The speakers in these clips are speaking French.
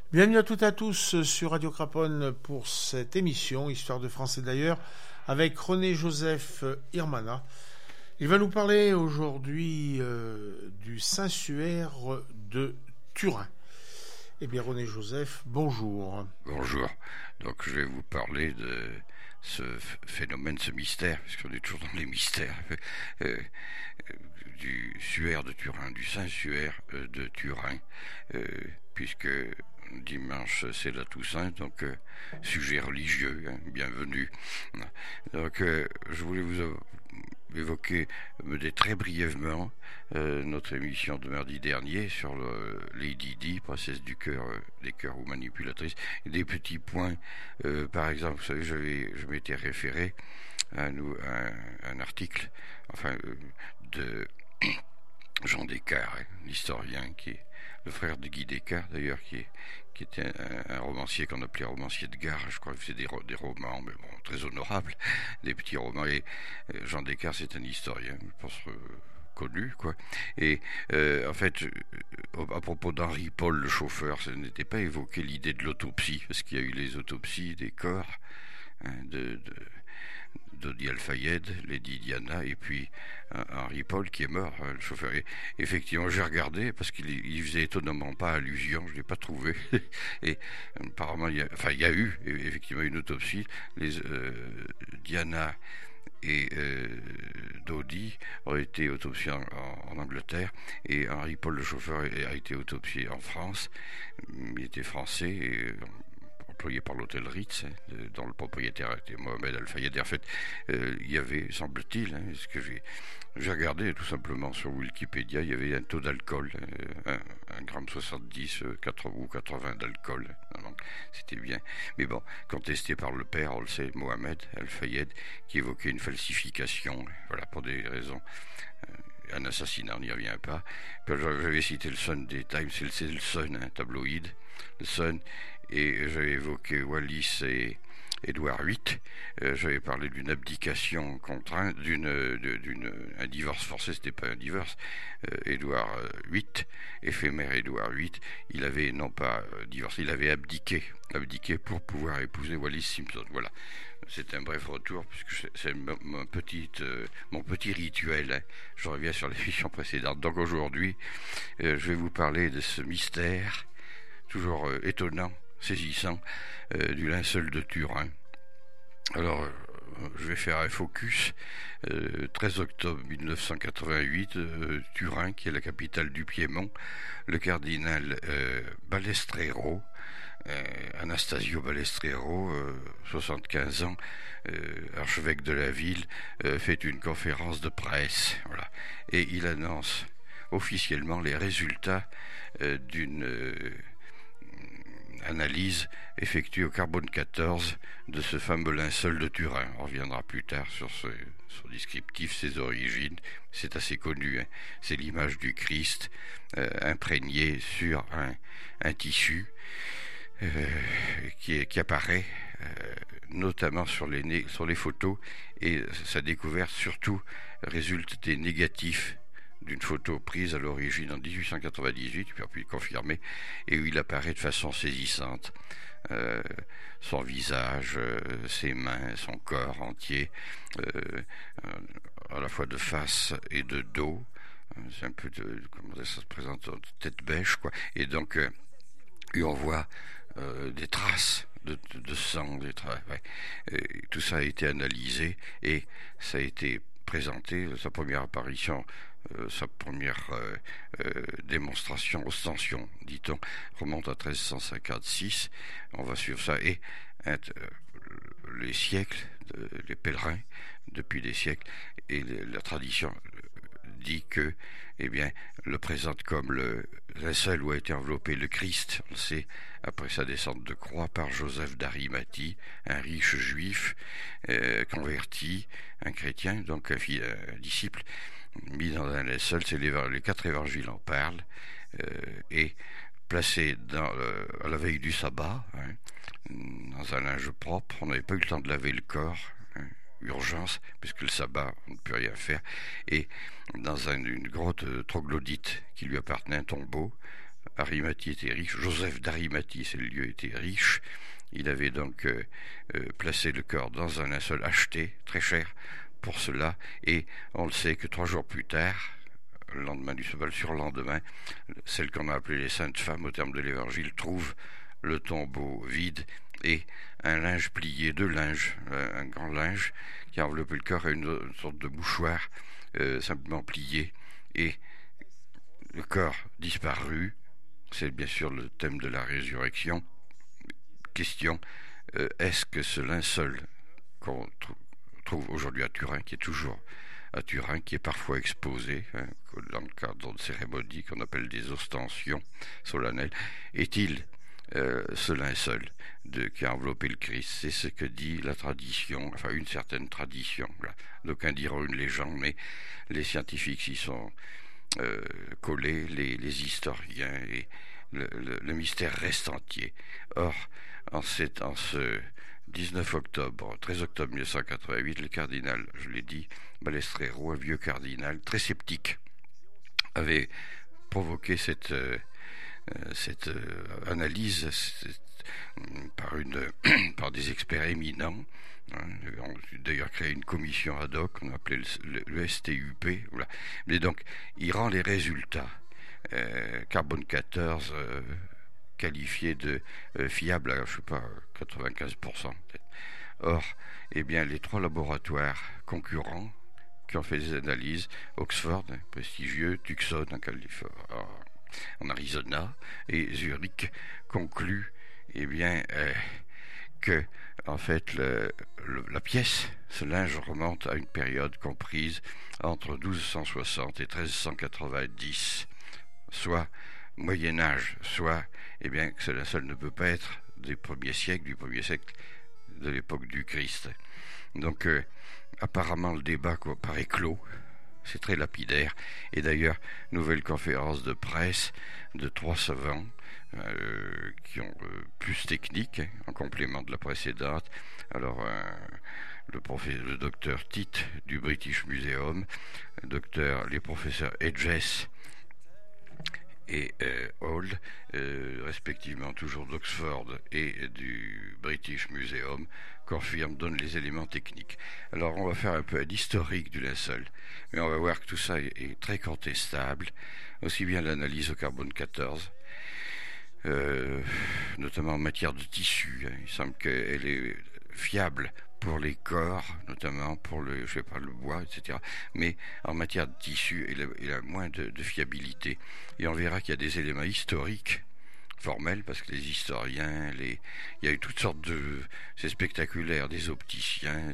Bienvenue à toutes et à tous sur Radio Craponne pour cette émission Histoire de France et d'ailleurs avec René-Joseph Irmana. Il va nous parler aujourd'hui du Saint-Suaire de Turin. Eh bien René-Joseph, bonjour. Bonjour. Donc je vais vous parler de ce phénomène, ce mystère, puisqu'on est toujours dans les mystères, du Suaire de Turin, du Saint-Suaire de Turin, puisque dimanche c'est la Toussaint, donc sujet religieux, bienvenue. Donc je voulais vous évoquer très brièvement notre émission de mardi dernier sur Lady Di, princesse du cœur, des cœurs ou manipulatrice, et des petits points. Par exemple, vous savez, je m'étais référé à un article, de Jean Descartes, l'historien qui est le frère de Guy Descartes d'ailleurs, qui était un romancier qu'on appelait romancier de gare. Je crois qu'il faisait des romans, mais bon, très honorables, des petits romans. Et Jean Descartes, c'est un historien, je pense, connu, quoi. Et à propos d'Henri Paul, le chauffeur, ça n'était pas évoqué l'idée de l'autopsie, parce qu'il y a eu les autopsies des corps, hein, d'Odi Al-Fayed, Lady Diana, et puis Henri Paul qui est mort, le chauffeur. Et effectivement, j'ai regardé parce qu'il faisait étonnamment pas allusion, je l'ai pas trouvé. Et apparemment, il y a eu effectivement une autopsie. Diana et Dodi ont été autopsiés en Angleterre, et Henri Paul, le chauffeur, a été autopsié en France. Il était français et employé par l'hôtel Ritz, dont le propriétaire était Mohamed Al-Fayed. En fait, il y avait, semble-t-il, ce que j'ai regardé tout simplement sur Wikipédia, il y avait un taux d'alcool, 1,70 g ou 80 d'alcool. Donc, c'était bien. Mais bon, contesté par le père, on le sait, Mohamed Al-Fayed, qui évoquait une falsification, voilà, pour des raisons. Un assassinat, on n'y revient pas. J'avais cité le Sunday Times, c'est le Sun, un tabloïd, le Sun, et j'avais évoqué Wallis et Édouard VIII. J'avais parlé d'une abdication contrainte, un divorce forcé. C'était pas un divorce. Édouard VIII, éphémère Édouard VIII, il avait non pas divorcé, il avait abdiqué pour pouvoir épouser Wallis Simpson. Voilà. C'est un bref retour, puisque c'est mon petit rituel, hein. Je reviens sur l'émission précédente. Donc aujourd'hui, je vais vous parler de ce mystère, toujours étonnant, saisissant, du linceul de Turin. Alors, je vais faire un focus. 13 octobre 1988, Turin, qui est la capitale du Piémont, le cardinal Balestrero, Anastasio Balestrero, 75 ans, archevêque de la ville, fait une conférence de presse, voilà, et il annonce officiellement les résultats d'une analyse effectuée au carbone 14 de ce fameux linceul de Turin. On reviendra plus tard sur son descriptif, ses origines. C'est assez connu, hein. C'est l'image du Christ imprégné sur un tissu qui apparaît notamment sur les photos, et sa découverte surtout résulte des négatifs d'une photo prise à l'origine en 1898, puis confirmée, et où il apparaît de façon saisissante. Son visage, ses mains, son corps entier, à la fois de face et de dos. C'est un peu comment ça se présente, tête bêche, quoi. Et donc, et on voit des traces de sang, ouais. Tout ça a été analysé et ça a été présenté. Sa première apparition, sa première démonstration, ostension, dit-on, remonte à 1356. On va suivre ça, et les siècles, les pèlerins, depuis des siècles, et la tradition dit que, eh bien, le présente comme le linceul où a été enveloppé le Christ, on le sait, après sa descente de croix par Joseph d'Arimathie, un riche juif converti, un chrétien, donc un disciple, mis dans un linceul. C'est les 4 évangiles en parlent, et placé à la veille du sabbat, hein, dans un linge propre. On n'avait pas eu le temps de laver le corps, hein, urgence, puisque le sabbat, on ne peut rien faire, et dans une grotte troglodyte qui lui appartenait, un tombeau, Arimathie était riche, Joseph d'Arimathie, c'est le lieu, était riche. Il avait donc placé le corps dans un linceul acheté, très cher, pour cela, et on le sait que 3 jours plus tard, le lendemain du sabbat, le surlendemain, celle qu'on a appelée les saintes femmes au terme de l'évangile, trouve le tombeau vide et un linge plié, 2 linges, un grand linge qui a enveloppé le corps et une sorte de mouchoir simplement plié, et le corps disparu. C'est bien sûr le thème de la résurrection. Question, est-ce que ce linceul qu'on trouve aujourd'hui à Turin, qui est toujours à Turin, qui est parfois exposé dans le cadre de cérémonies qu'on appelle des ostensions solennelles, est-il ce linceul qui a enveloppé le Christ? C'est ce que dit la tradition, enfin une certaine tradition. Voilà. D'aucuns diront une légende, mais les scientifiques s'y sont collés, les historiens, et le mystère reste entier. Or, en ce 13 octobre 1988, le cardinal, je l'ai dit, Balestrero, un vieux cardinal très sceptique, avait provoqué cette analyse par des experts éminents. On a d'ailleurs créé une commission ad hoc, on appelait le STUP. Voilà. Mais donc, il rend les résultats carbone 14 qualifiés de fiables à, je sais pas, 95% peut-être. Or, eh bien, les 3 laboratoires concurrents qui ont fait des analyses, Oxford, prestigieux, Tucson en Arizona, et Zurich, concluent eh bien, que en fait la pièce, ce linge remonte à une période comprise entre 1260 et 1390, soit Moyen Âge, soit eh bien que cela seul ne peut pas être du premier siècle de l'époque du Christ. Donc apparemment le débat paraît clos. C'est très lapidaire. Et d'ailleurs, nouvelle conférence de presse de 3 savants qui ont plus technique, en complément de la précédente. Alors, le docteur Titt du British Museum, les professeurs Hedges et Hall, respectivement toujours d'Oxford et du British Museum, donnent les éléments techniques. Alors on va faire un peu l'historique du linceul, mais on va voir que tout ça est très contestable, aussi bien l'analyse au carbone 14, notamment en matière de tissu. Il semble qu'elle est fiable pour les corps, notamment pour le bois, etc. Mais en matière de tissu, il a moins de fiabilité. Et on verra qu'il y a des éléments historiques, formels, parce que les historiens, il y a eu toutes sortes c'est spectaculaire, des opticiens,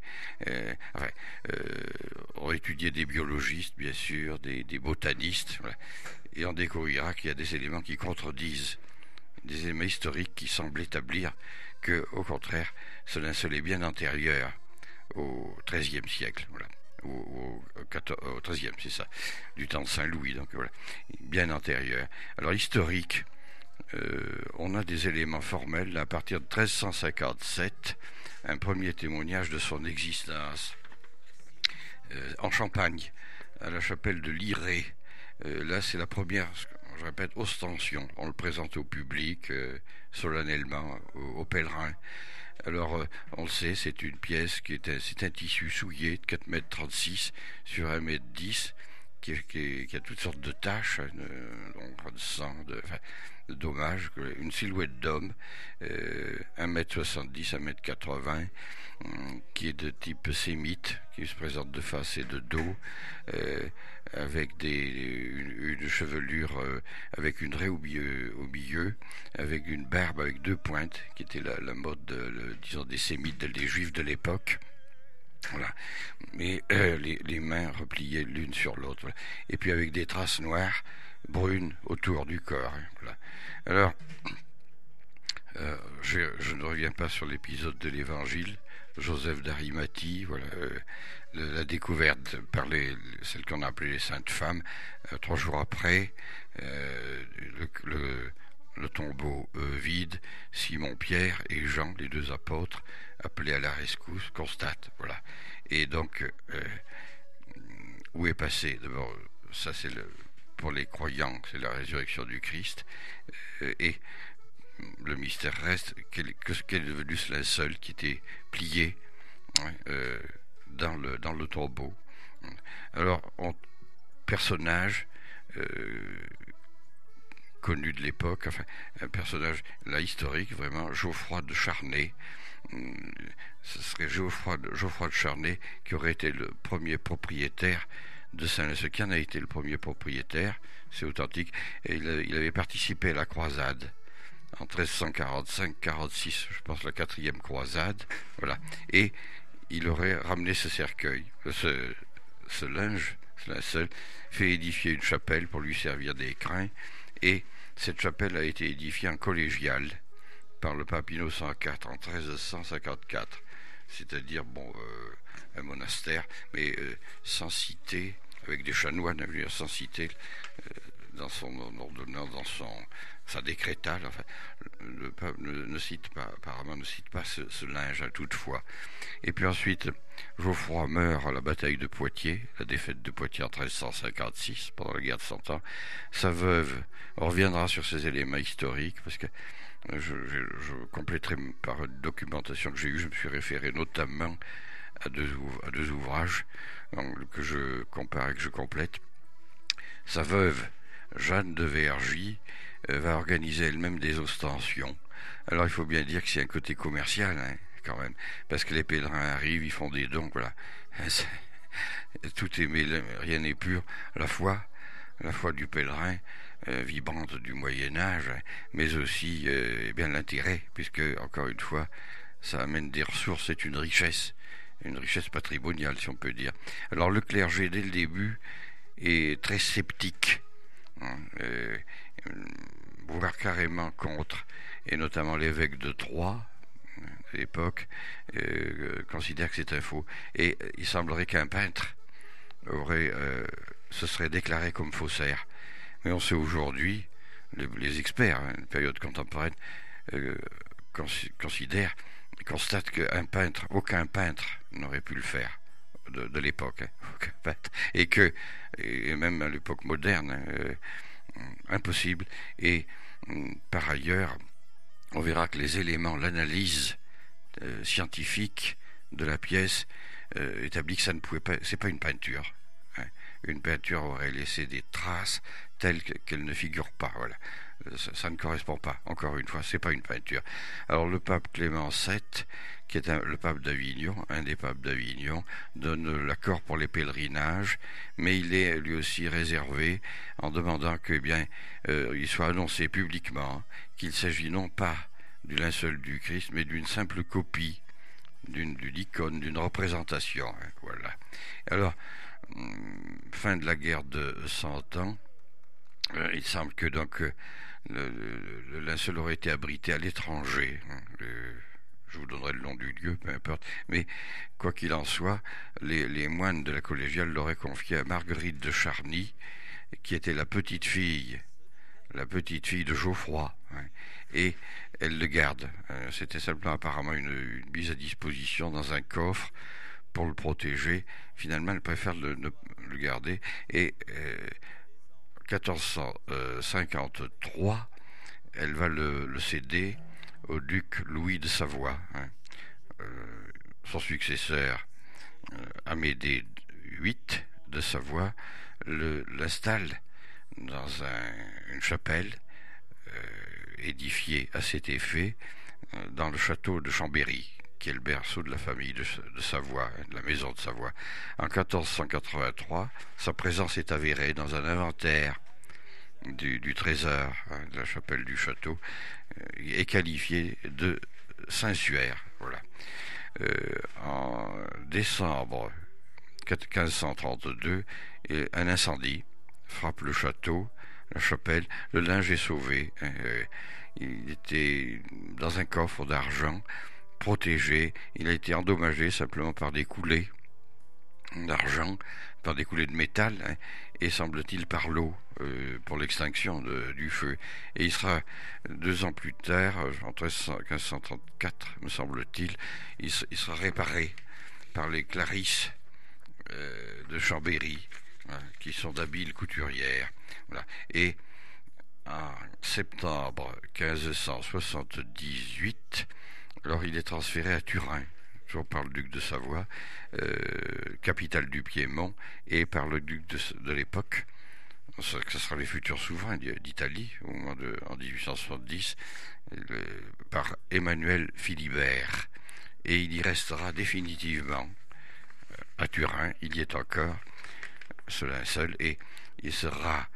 on étudiait des biologistes, bien sûr, des botanistes, voilà. Et on découvrira qu'il y a des éléments qui contredisent, des éléments historiques qui semblent établir que, au contraire, ce linceul est bien antérieur au XIIIe siècle, voilà. Au XIIIe, c'est ça, du temps de Saint-Louis, donc voilà, bien antérieur. Alors, historique, on a des éléments formels, là, à partir de 1357, un premier témoignage de son existence en Champagne, à la chapelle de Liré. Là, c'est la première, je répète, ostension. On le présente au public, solennellement, aux pèlerins. Alors, on le sait, c'est une pièce c'est un tissu souillé de 4,36 m sur 1,10 m, qui a toutes sortes de taches, de sang, de dommages, une silhouette d'homme, 1,70 m, 1,80 m, qui est de type sémite, qui se présente de face et de dos, avec une chevelure avec une raie au milieu, avec une barbe avec 2 pointes, qui était la mode, disons, des sémites, des juifs de l'époque. Voilà. Mais les mains repliées l'une sur l'autre, voilà. Et puis avec des traces noires, brunes autour du corps. Voilà. Alors, je ne reviens pas sur l'épisode de l'Évangile. Joseph d'Arimathie, voilà, la découverte par celles qu'on a appelées les saintes femmes, 3 jours après, le tombeau vide, Simon-Pierre et Jean, les 2 apôtres, appelés à la rescousse, constatent, voilà. Et donc, où est passé? D'abord, ça c'est pour les croyants, c'est la résurrection du Christ, et le mystère reste qu'elle est devenue ce linceul qui était plié dans le tombeau. Alors, personnage connu de l'époque, enfin, un personnage là historique, vraiment, Geoffroy de Charnay. Ce serait Geoffroy de Charnay qui aurait été le premier propriétaire de Saint-Leu. Qui en a été le premier propriétaire, c'est authentique, et il avait participé à la croisade en 1345-46, je pense la 4e croisade, voilà, et il aurait ramené ce cercueil, ce linceul, fait édifier une chapelle pour lui servir d'écrin, et cette chapelle a été édifiée en collégiale par le pape Innocent IV en 1354, c'est-à-dire un monastère, mais sans cité, avec des chanoines, sans cité dans son ordonnance, dans sa décrétale. Enfin, le pape ne cite pas, apparemment ne cite pas ce linge toutefois. Et puis ensuite, Geoffroy meurt à la bataille de Poitiers, la défaite de Poitiers en 1356, pendant la guerre de Cent Ans. Sa veuve, on reviendra sur ces éléments historiques, parce que je compléterai par une documentation que j'ai eue, je me suis référé notamment à deux ouvrages que je compare et que je complète. Sa veuve, Jeanne de Vergy, va organiser elle-même des ostensions. Alors il faut bien dire que c'est un côté commercial, quand même, parce que les pèlerins arrivent, ils font des dons, voilà. Tout est mêlé, rien n'est pur. La foi du pèlerin, vibrante du Moyen-Âge, mais aussi bien l'intérêt, puisque, encore une fois, ça amène des ressources, c'est une richesse patrimoniale, si on peut dire. Alors le clergé, dès le début, est très sceptique, voire carrément contre, et notamment l'évêque de Troyes, à l'époque, considère que c'est un faux. Et il semblerait qu'un peintre se serait déclaré comme faussaire. Mais on sait aujourd'hui, les experts, une période contemporaine, constatent aucun peintre n'aurait pu le faire de l'époque, aucun peintre, et même à l'époque moderne, impossible. Et par ailleurs, on verra que les éléments, l'analyse scientifique de la pièce établit que ça ne pouvait pas, c'est pas une peinture. Une peinture aurait laissé des traces telles qu'elle ne figure pas. Voilà. Ça ne correspond pas. Encore une fois, c'est pas une peinture. Alors le pape Clément VII, qui est le pape d'Avignon, un des papes d'Avignon, donne l'accord pour les pèlerinages, mais il est lui aussi réservé en demandant que il soit annoncé publiquement qu'il s'agit non pas du linceul du Christ, mais d'une simple copie, d'une icône, d'une représentation. Voilà. Alors, fin de la guerre de 100 ans, il semble que donc le linceul aurait été abrité à l'étranger. Je vous donnerai le nom du lieu, peu importe. Mais quoi qu'il en soit, les moines de la collégiale l'auraient confié à Marguerite de Charny, qui était la petite fille de Geoffroy. Et elle le garde. C'était simplement apparemment une mise à disposition dans un coffre pour le protéger. Finalement, elle préfère le garder. Et 1453, elle va le céder au duc Louis de Savoie. Son successeur, Amédée VIII de Savoie, l'installe dans une chapelle édifiée à cet effet dans le château de Chambéry, qui est le berceau de la famille de Savoie, de la maison de Savoie. En 1483, sa présence est avérée dans un inventaire du trésor de la chapelle du château, est qualifié de Saint-Suaire. Voilà. En décembre 1532, un incendie frappe le château, la chapelle, le linge est sauvé. Il était dans un coffre d'argent, protégé. Il a été endommagé simplement par des coulées d'argent, par des coulées de métal, et semble-t-il par l'eau pour l'extinction du feu. Et il sera 2 ans plus tard, en 1534, me semble-t-il, il sera réparé par les Clarisses de Chambéry, voilà, qui sont d'habiles couturières. Voilà. Et en septembre 1578, alors il est transféré à Turin, toujours par le duc de Savoie, capitale du Piémont, et par le duc de l'époque. Ce sera les futurs souverains d'Italie au moment en 1870, par Emmanuel Philibert, et il y restera définitivement à Turin. Il y est encore, cela seul, et il sera,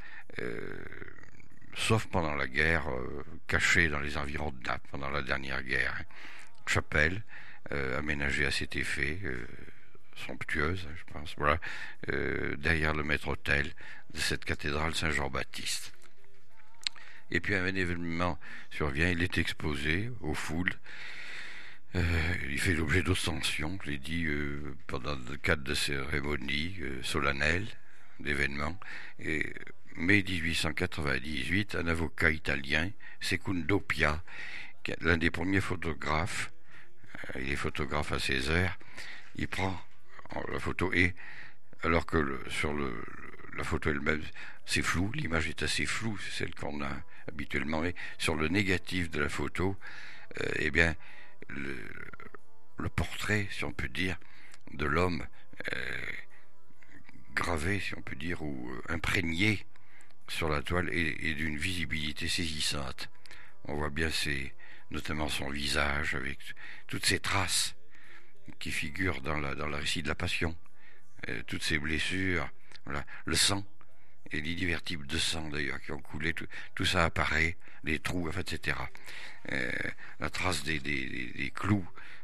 sauf pendant la guerre, caché dans les environs de Naples pendant la dernière guerre. Chapelle aménagée à cet effet, somptueuse, je pense, voilà, derrière le maître-autel de cette cathédrale Saint-Jean-Baptiste. Et puis un événement survient, il est exposé aux foules. Il fait l'objet d'ostensions, je l'ai dit, pendant le cadre de cérémonies solennelles, d'événements. Et mai 1898, un avocat italien, Secundo Pia, l'un des premiers photographes, il est photographe à Césaire, il prend la photo, et alors que la photo elle-même, c'est flou, l'image est assez floue, c'est celle qu'on a habituellement, mais sur le négatif de la photo, eh bien, le portrait, si on peut dire, de l'homme gravé, si on peut dire, ou imprégné sur la toile est d'une visibilité saisissante. On voit bien notamment son visage avec toutes ces traces qui figurent dans le récit de la Passion, toutes ces blessures, voilà, le sang et les divers types de sang d'ailleurs qui ont coulé, tout ça apparaît, les trous, enfin, etc. La trace des clous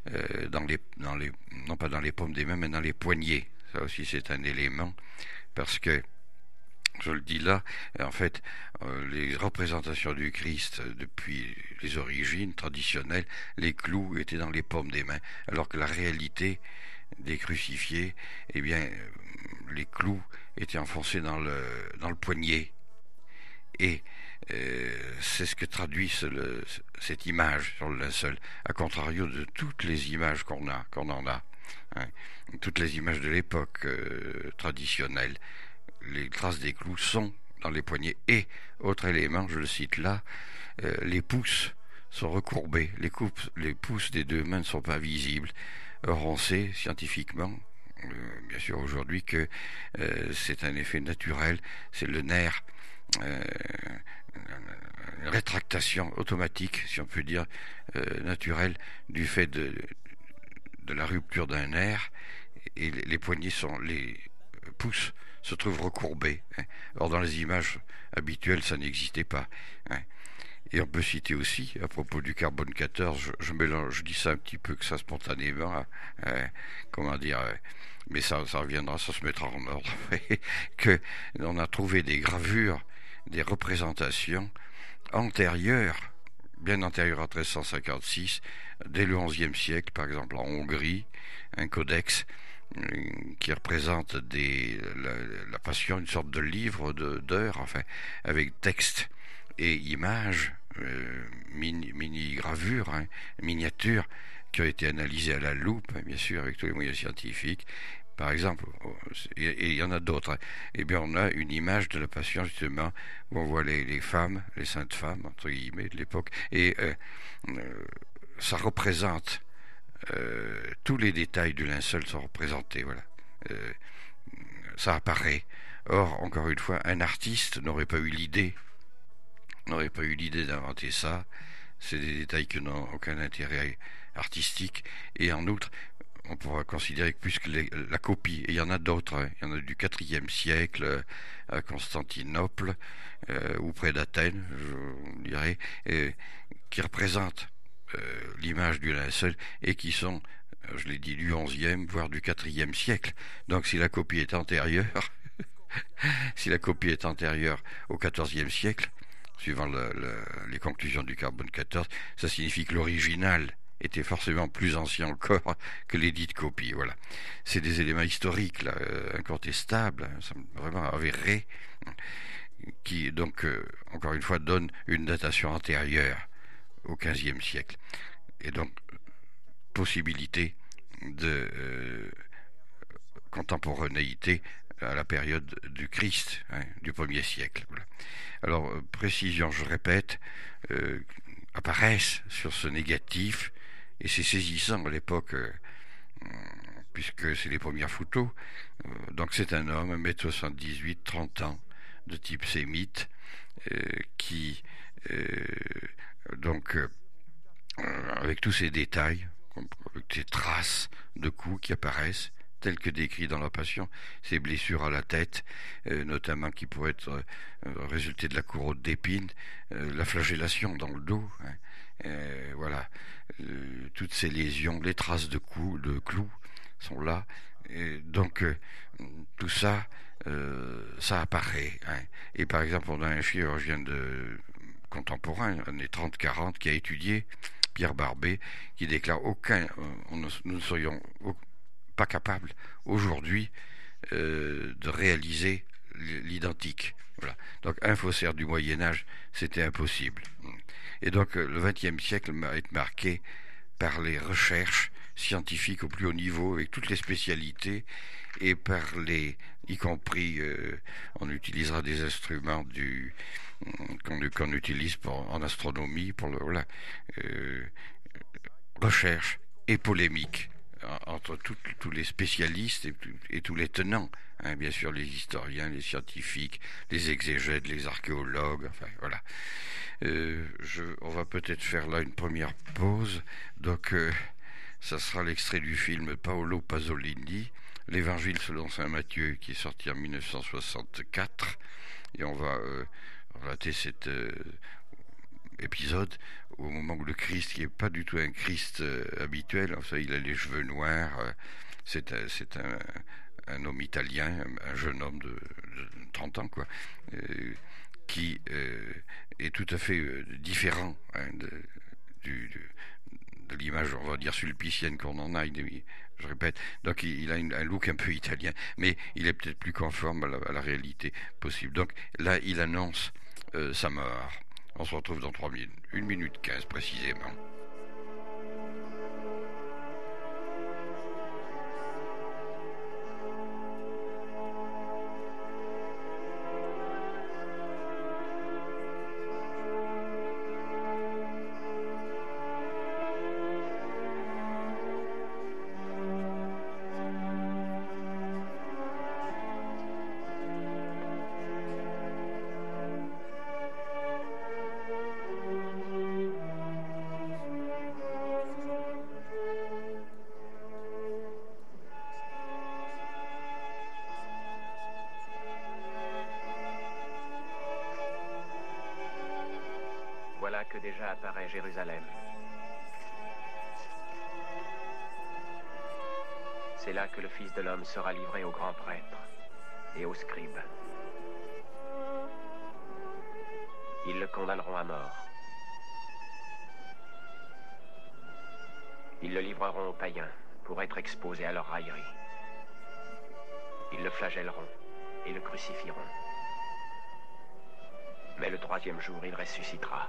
non pas dans les paumes des mains, mais dans les poignets. Ça aussi c'est un élément, parce que je le dis là, en fait, les représentations du Christ depuis les origines traditionnelles, les clous étaient dans les paumes des mains, alors que la réalité des crucifiés, eh bien, les clous étaient enfoncés dans le poignet. Et c'est ce que traduit cette image sur le linceul, à contrario de toutes les images qu'on en a, hein, toutes les images de l'époque traditionnelle. Les traces des clous sont dans les poignets. Et, autre élément, je le cite là, les pouces sont recourbés, les pouces des deux mains ne sont pas visibles. Or, on sait scientifiquement, bien sûr aujourd'hui, que c'est un effet naturel, c'est le nerf, une rétractation automatique, si on peut dire, naturelle, du fait de la rupture d'un nerf, et les poignets les pouces se trouvent recourbés. Hein. Or, dans les images habituelles, ça n'existait pas. Hein. Et on peut citer aussi, à propos du carbone 14, je dis ça un petit peu que ça spontanément, comment dire, mais ça reviendra, ça se mettra en ordre, que on a trouvé des gravures, des représentations antérieures, bien antérieures à 1356, dès le XIe siècle, par exemple en Hongrie, un codex qui représente la Passion, une sorte de livre d'heures, enfin, avec texte et images, mini-gravures, hein, miniatures, qui ont été analysées à la loupe, hein, bien sûr, avec tous les moyens scientifiques. Par exemple, et il y en a d'autres, hein. Eh bien, on a une image de la Passion, justement, où on voit les femmes, les saintes femmes, entre guillemets, de l'époque, et ça représente tous les détails du linceul sont représentés, voilà. Ça apparaît. Or, encore une fois, un artiste n'aurait pas eu l'idée d'inventer ça. C'est des détails qui n'ont aucun intérêt artistique. Et en outre, on pourra considérer que plus que la copie, et il y en a d'autres, hein. Il y en a du IVe siècle à Constantinople, ou près d'Athènes, je dirais, qui représentent l'image du linceul, et qui sont, je l'ai dit, du XIe, voire du IVe siècle. Donc si la copie est antérieure, au XIVe siècle, suivant les conclusions du carbone 14, ça signifie que l'original était forcément plus ancien encore que les dites copies. Voilà. C'est des éléments historiques là, incontestables, hein, vraiment avérés, qui donc, encore une fois, donnent une datation antérieure au XVe siècle. Et donc, possibilité de contemporanéité à la période du Christ, du 1er siècle. Voilà. Alors, précision, je répète, apparaissent sur ce négatif, et c'est saisissant à l'époque, puisque c'est les premières photos. Donc c'est un homme, 1m78, 30 ans, de type sémite, qui, avec tous ces détails, avec ces traces de coups qui apparaissent, telles que décrits dans la Passion, ces blessures à la tête, notamment qui pourraient être résulter de la couronne d'épines, la flagellation dans le dos, voilà, toutes ces lésions, les traces de coups, de clous sont là, et donc tout ça, ça apparaît. Et par exemple, on a un chirurgien contemporain, années 30-40, qui a étudié, Pierre Barbet, qui déclare nous ne serions pas capables aujourd'hui de réaliser l'identique. Voilà. Donc un faussaire du Moyen-Âge, c'était impossible. Et donc le XXe siècle est marqué par les recherches scientifiques au plus haut niveau, avec toutes les spécialités, et y compris, on utilisera des instruments qu'on utilise en astronomie, recherche et polémique entre tous les spécialistes et tous les tenants, bien sûr les historiens, les scientifiques, les exégètes, les archéologues, enfin voilà. On va peut-être faire là une première pause, donc ça sera l'extrait du film Paolo Pasolini, l'Évangile selon saint Matthieu, qui est sorti en 1964, et on va relater cet épisode au moment où le Christ, qui n'est pas du tout un Christ habituel, enfin, il a les cheveux noirs, c'est un homme italien, un jeune homme de 30 ans, quoi, qui est tout à fait différent de l'image, on va dire, sulpicienne qu'on en a. Je répète, donc il a un look un peu italien, mais il est peut-être plus conforme à la réalité possible. Donc là, il annonce sa mort. On se retrouve dans 3 minutes, 1 minute 15 précisément. Voilà que déjà apparaît Jérusalem. C'est là que le Fils de l'homme sera livré aux grands prêtres et aux scribes. Ils le condamneront à mort. Ils le livreront aux païens pour être exposé à leur raillerie. Ils le flagelleront et le crucifieront. Mais le 3e jour, il ressuscitera.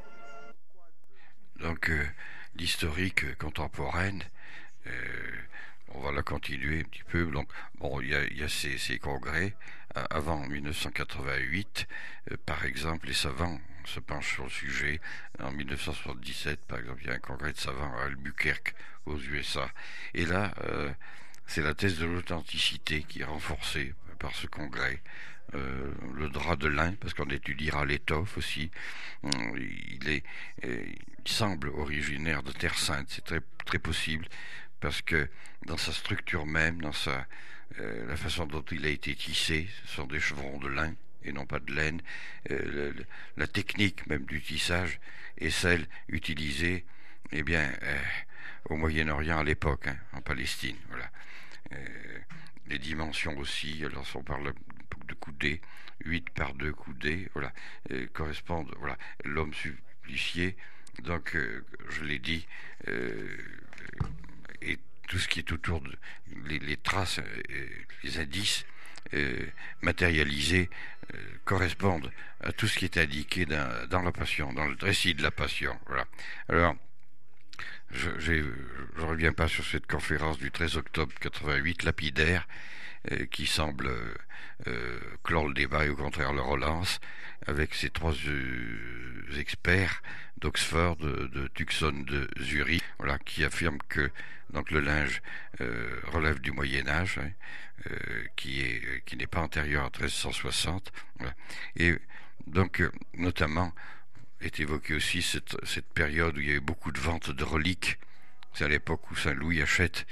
Donc l'historique contemporaine, on va la continuer un petit peu. Donc bon, il y a ces congrès avant 1988, par exemple, les savants se penchent sur le sujet. En 1977, par exemple, il y a un congrès de savants à Albuquerque aux USA, et là c'est la thèse de l'authenticité qui est renforcée par ce congrès. Le drap de lin, parce qu'on étudiera l'étoffe aussi, il semble originaire de Terre Sainte, c'est très, très possible, parce que dans sa structure même, dans la façon dont il a été tissé, ce sont des chevrons de lin et non pas de laine. La technique même du tissage est celle utilisée au Moyen-Orient à l'époque, en Palestine. Voilà. Les dimensions aussi, alors on parle de coudées, 8 par 2 coudées, voilà, correspondent, voilà, l'homme supplicié, donc je l'ai dit, et tout ce qui est autour de les traces, les indices matérialisés correspondent à tout ce qui est indiqué dans la Passion, dans le récit de la Passion. Voilà. Alors, je reviens pas sur cette conférence du 13 octobre 88 lapidaire, qui semble clore le débat et au contraire le relance, avec ces trois experts d'Oxford, de Tucson, de Zurich, voilà, qui affirment que donc le linge relève du Moyen Âge, hein, qui n'est pas antérieur à 1360, voilà. Et donc notamment est évoquée aussi cette période où il y a eu beaucoup de ventes de reliques. C'est à l'époque où Saint Louis achète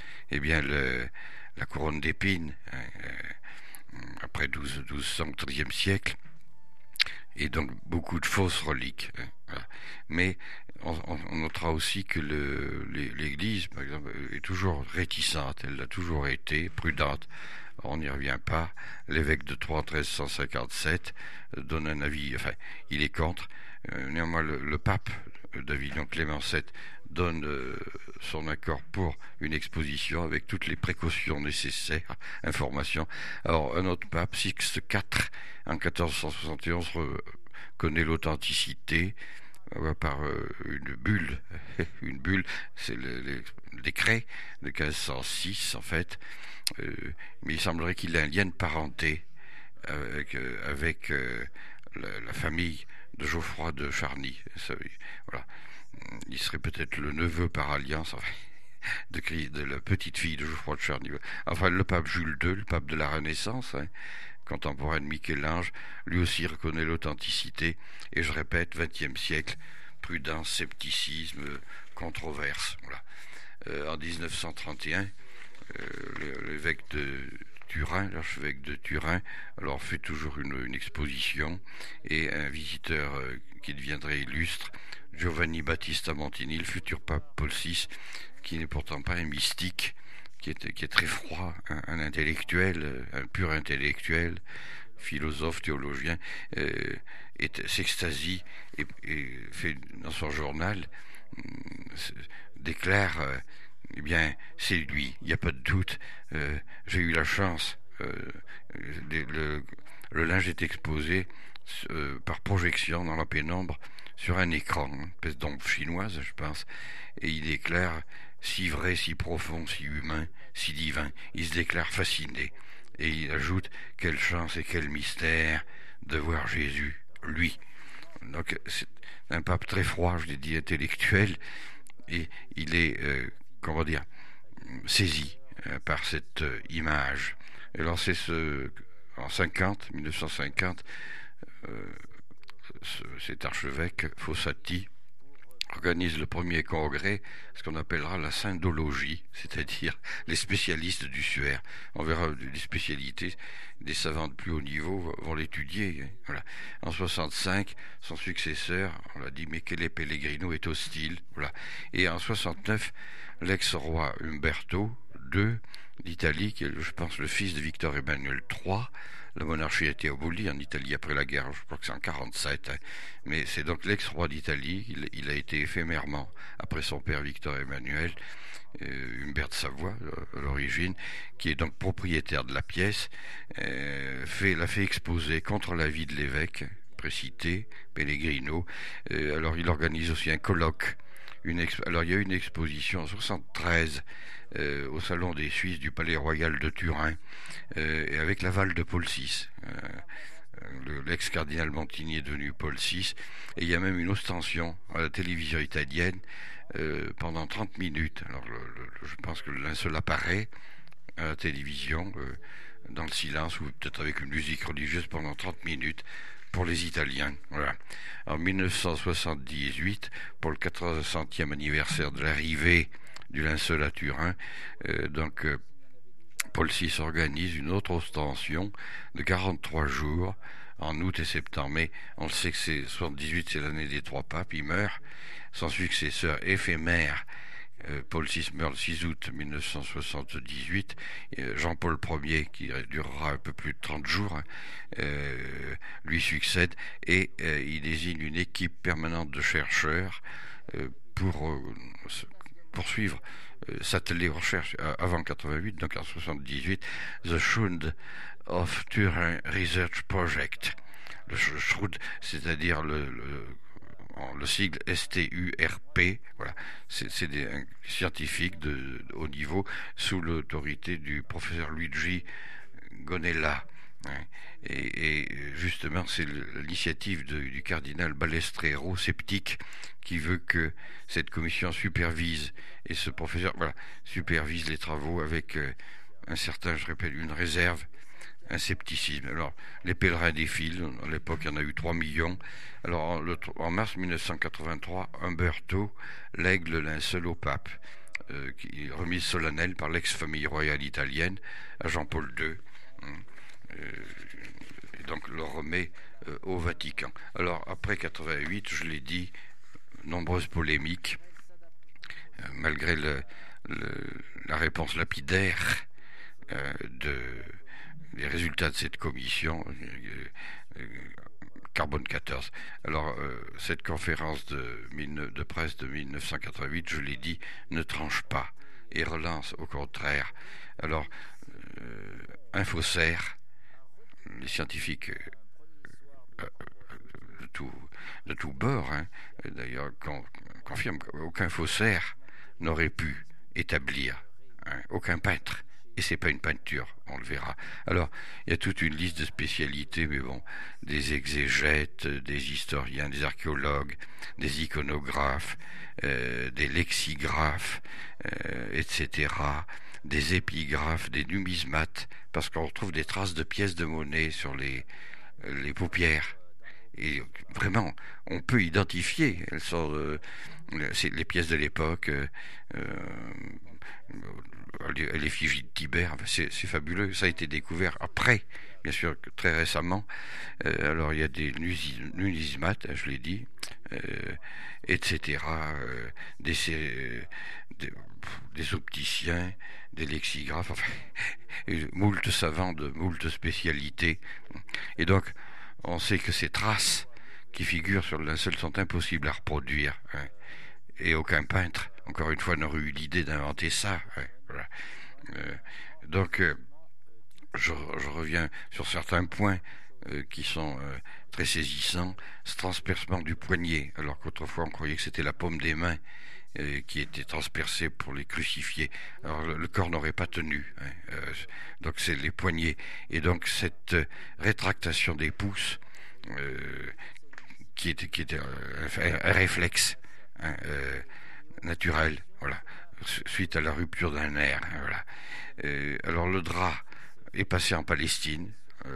la couronne d'épines, hein, après 1200 au XIIIe siècle, et donc beaucoup de fausses reliques, hein, voilà. Mais on notera aussi que l'Église, par exemple, est toujours réticente, elle l'a toujours été, prudente. On n'y revient pas. L'évêque de Troyes en 1357 donne un avis, enfin, il est contre. Néanmoins, le pape d'Avignon, Clément VII, donne son accord pour une exposition avec toutes les précautions nécessaires, informations. Alors, un autre pape, Sixte IV, en 1471, connaît l'authenticité par une bulle. Une bulle, c'est le décret de 1506, en fait. Mais il semblerait qu'il ait un lien de parenté avec la famille de Geoffroy de Charny. Voilà. Il serait peut-être le neveu par alliance, enfin, de la petite fille de Geoffroy de Charny. Enfin, le pape Jules II, le pape de la Renaissance, hein, contemporain de Michel-Ange, lui aussi reconnaît l'authenticité. Et je répète, XXe siècle, prudence, scepticisme, controverse. Voilà. En 1931, l'évêque de Turin, l'archevêque de Turin, alors fait toujours une exposition, et un visiteur qui deviendrait illustre, Giovanni Battista Montini, le futur pape Paul VI, qui n'est pourtant pas un mystique, qui est très froid, un intellectuel, un pur intellectuel, philosophe, théologien, s'extasie et fait dans son journal, déclare eh bien, c'est lui, il n'y a pas de doute. J'ai eu la chance. Le linge est exposé par projection dans la pénombre sur un écran, une espèce d'ombre chinoise, je pense. Et il déclare, si vrai, si profond, si humain, si divin. Il se déclare fasciné. Et il ajoute, quelle chance et quel mystère de voir Jésus, lui. Donc, c'est un pape très froid, je l'ai dit, intellectuel. Et il est... comment dire, saisi par cette image. Et alors c'est en 1950, cet archevêque Fossati organise le premier congrès, ce qu'on appellera la syndologie, c'est-à-dire les spécialistes du suaire. On verra les spécialités, des savants de plus haut niveau vont l'étudier. Voilà. En 65, son successeur, on l'a dit, Michele Pellegrino, est hostile. Voilà. Et en 69, l'ex-roi Umberto II d'Italie, qui est, je pense, le fils de Victor Emmanuel III, la monarchie a été abolie en Italie après la guerre, je crois que c'est en 47, hein. Mais c'est donc l'ex-roi d'Italie, il a été éphémèrement, après son père Victor Emmanuel, Humbert de Savoie à l'origine, qui est donc propriétaire de la pièce, l'a fait exposer contre l'avis de l'évêque précité, Pellegrino. Alors il organise aussi un colloque. Alors il y a eu une exposition en 73 au Salon des Suisses du Palais Royal de Turin, et avec l'aval de Paul VI. L'ex-cardinal Montini est devenu Paul VI, et il y a même une ostension à la télévision italienne pendant 30 minutes. Alors je pense que le linceul apparaît à la télévision dans le silence, ou peut-être avec une musique religieuse pendant 30 minutes pour les Italiens. Voilà. En 1978, pour le 400e anniversaire de l'arrivée du linceul à Turin, Paul VI organise une autre ostension de 43 jours en août et septembre. Mais on le sait que 78, c'est l'année des trois papes, il meurt. Son successeur éphémère, Paul VI, meurt le 6 août 1978. Jean-Paul Ier, qui durera un peu plus de 30 jours, lui succède, et il désigne une équipe permanente de chercheurs pour poursuivre, s'atteler aux recherches avant 88, donc en 78, The Schund of Turin Research Project. Le Schund, c'est-à-dire le sigle STURP, voilà, c'est des scientifiques de haut niveau sous l'autorité du professeur Luigi Gonella. Hein. Et justement, c'est l'initiative du cardinal Balestrero, sceptique, qui veut que cette commission supervise, et ce professeur supervise les travaux avec un certain, je répète, une réserve, un scepticisme. Alors, les pèlerins défilent, à l'époque il y en a eu 3 millions. Alors, en mars 1983, Umberto lègue le linceul au pape, remise solennelle par l'ex-famille royale italienne à Jean-Paul II. Et donc le remet au Vatican. Alors après 88, je l'ai dit, nombreuses polémiques, malgré la réponse lapidaire des résultats de cette commission Carbone 14. Alors cette conférence de presse de 1988, je l'ai dit, ne tranche pas et relance au contraire. Alors un faussaire, les scientifiques de tout bord, hein, d'ailleurs, confirment qu'aucun faussaire n'aurait pu établir, hein, aucun peintre, et c'est pas une peinture, on le verra. Alors, il y a toute une liste de spécialités, mais bon, des exégètes, des historiens, des archéologues, des iconographes, des lexicographes, etc., des épigraphes, des numismates, parce qu'on retrouve des traces de pièces de monnaie sur les paupières. Et vraiment, on peut identifier, elles sont les pièces de l'époque, l'effigie de Tibère, c'est fabuleux. Ça a été découvert après, bien sûr, très récemment. Alors il y a des numismates, je l'ai dit, etc., des opticiens, des lexicographes, enfin, moult savants de moult spécialités. Et donc, on sait que ces traces qui figurent sur le linceul sont impossibles à reproduire. Hein. Et aucun peintre, encore une fois, n'aurait eu l'idée d'inventer ça. Hein. Voilà. Donc, je reviens sur certains points qui sont très saisissants. Ce transpercement du poignet, alors qu'autrefois on croyait que c'était la paume des mains qui était transpercée pour les crucifier. Alors le corps n'aurait pas tenu. Hein. Donc c'est les poignets. Et donc cette rétractation des pouces qui était un réflexe, hein, naturel, voilà, suite à la rupture d'un nerf. Hein, voilà. Alors le drap est passé en Palestine.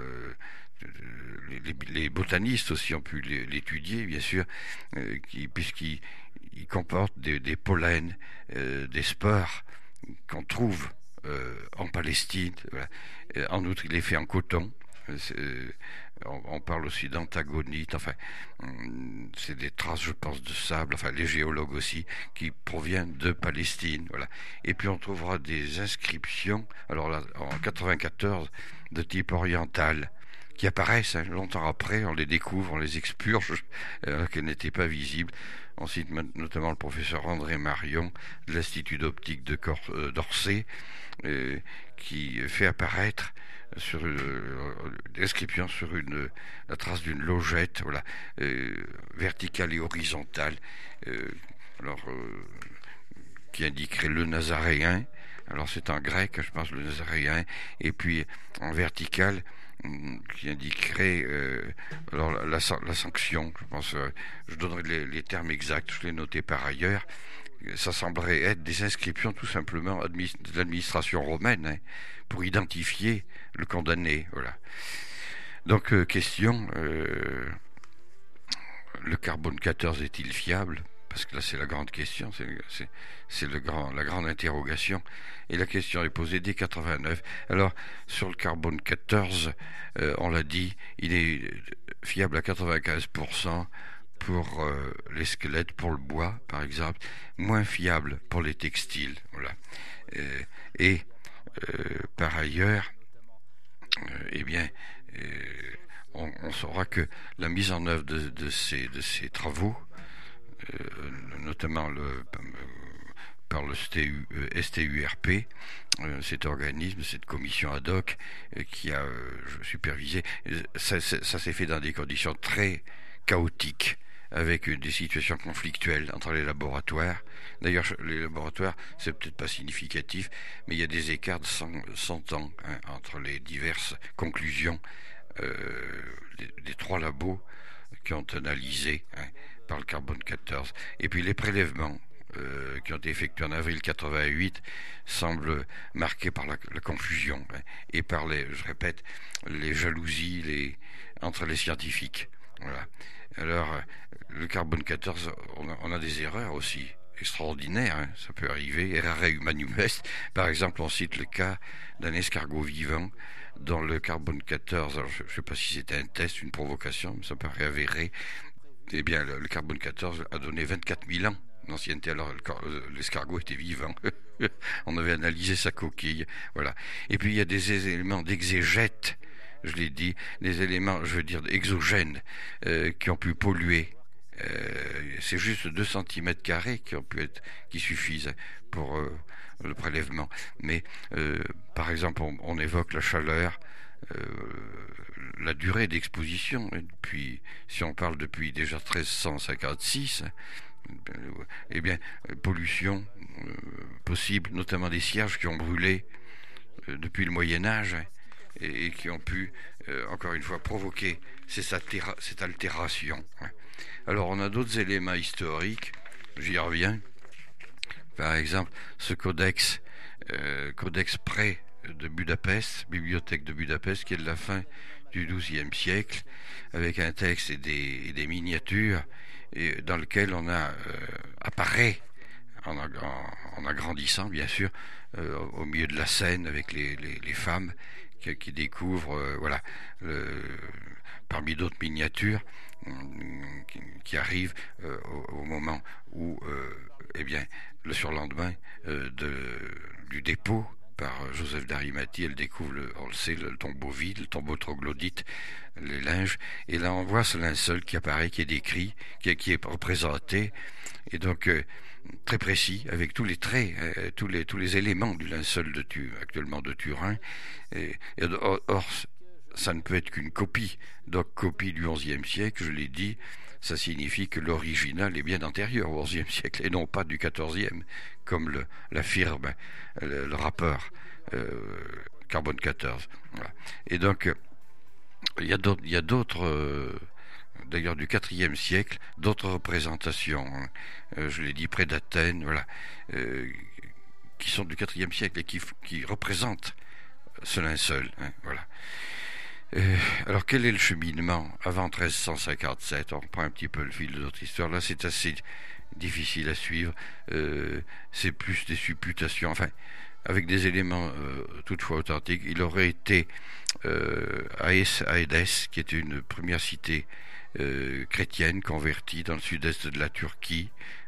Les botanistes aussi ont pu l'étudier, bien sûr, puisqu'il comporte des pollens, des spores qu'on trouve en Palestine. Voilà. En outre, il est fait en coton. On parle aussi d'antagonite, enfin, c'est des traces, je pense, de sable, enfin, les géologues aussi, qui proviennent de Palestine, voilà. Et puis on trouvera des inscriptions, alors là, en 94, de type oriental, qui apparaissent, hein, longtemps après, on les découvre, on les expurge, alors qu'elles n'étaient pas visibles. On cite notamment le professeur André Marion de l'Institut d'optique d'Orsay, qui fait apparaître sur l'inscription sur la trace d'une logette, voilà, verticale et horizontale, qui indiquerait le nazaréen. Alors c'est en grec, je pense, le nazaréen, et puis en vertical, qui indiquerait la sanction. Je pense, je donnerai les termes exacts, je l'ai noté par ailleurs. Ça semblerait être des inscriptions tout simplement de l'administration romaine, hein, pour identifier le condamné. Voilà. Donc question, le carbone 14 est-il fiable? Parce que là c'est la grande question, c'est la grande interrogation. Et la question est posée dès 89. Alors sur le carbone 14, on l'a dit, il est fiable à 95% pour les squelettes, pour le bois par exemple, moins fiable pour les textiles. Voilà. Par ailleurs, on saura que la mise en œuvre de ces travaux, notamment par le STURP, cet organisme, cette commission ad hoc qui a supervisé, ça s'est fait dans des conditions très chaotiques, avec des situations conflictuelles entre les laboratoires. D'ailleurs, les laboratoires, c'est peut-être pas significatif, mais il y a des écarts de 100 ans entre les diverses conclusions des 3 labos qui ont analysé par le carbone 14. Et puis les prélèvements qui ont été effectués en avril 88 semblent marqués par la confusion et par je répète, les jalousies entre les scientifiques. Voilà. Alors, le carbone 14, on a des erreurs aussi extraordinaires, ça peut arriver, errare humanum est. Par exemple, on cite le cas d'un escargot vivant dont le carbone 14, alors je ne sais pas si c'était un test, une provocation, mais ça paraît avéré. Eh bien, le carbone 14 a donné 24 000 ans d'ancienneté, alors l'escargot était vivant. On avait analysé sa coquille, voilà. Et puis il y a des éléments d'exégète, je l'ai dit, des éléments, je veux dire, exogènes, qui ont pu polluer. C'est juste 2 cm² qui suffisent pour le prélèvement. Mais par exemple, on évoque la chaleur, la durée d'exposition. Et puis, si on parle depuis déjà 1356, eh bien, pollution possible, notamment des cierges qui ont brûlé depuis le Moyen-Âge et qui ont pu, encore une fois, provoquer cette altération. Alors, on a d'autres éléments historiques, j'y reviens. Par exemple, ce codex prêt de Budapest, bibliothèque de Budapest, qui est de la fin du XIIe siècle, avec un texte et des miniatures, et dans lequel on apparaît, en agrandissant bien sûr, au milieu de la scène avec les femmes qui découvrent, voilà, parmi d'autres miniatures qui arrivent au moment où, eh bien, le surlendemain du dépôt par Joseph d'Arimathie, elle découvre, on le sait, le tombeau vide, le tombeau troglodyte, les linges, et là on voit ce linceul qui apparaît, qui est décrit, qui est représenté, et donc très précis, avec tous les traits, tous les éléments du linceul actuellement de Turin, or ça ne peut être qu'une copie, donc copie du XIe siècle, je l'ai dit, ça signifie que l'original est bien antérieur au XIe siècle et non pas du XIVe, comme l'affirme le rappeur Carbone 14. Voilà. Et donc, il y a d'autres, d'ailleurs du IVe siècle, d'autres représentations, je l'ai dit, près d'Athènes, voilà, qui sont du IVe siècle et qui représentent ce linceul. Voilà. Alors quel est le cheminement avant 1357? On reprend un petit peu le fil de notre histoire. Là, c'est assez difficile à suivre. C'est plus des supputations. Enfin, avec des éléments toutefois authentiques. Il aurait été à Édesse, qui était une première cité chrétienne convertie dans le sud-est de la Turquie.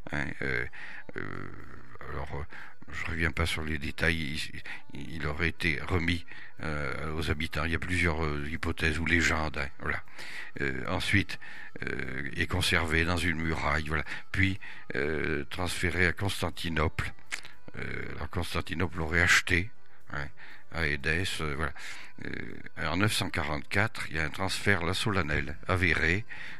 Alors, je reviens pas sur les détails, il aurait été remis aux habitants. Il y a plusieurs hypothèses ou légendes. Voilà. Ensuite, est conservé dans une muraille. Voilà. Puis transféré à Constantinople. Alors Constantinople l'aurait acheté à Édesse. Voilà. En 944, il y a un transfert là solennel, avéré,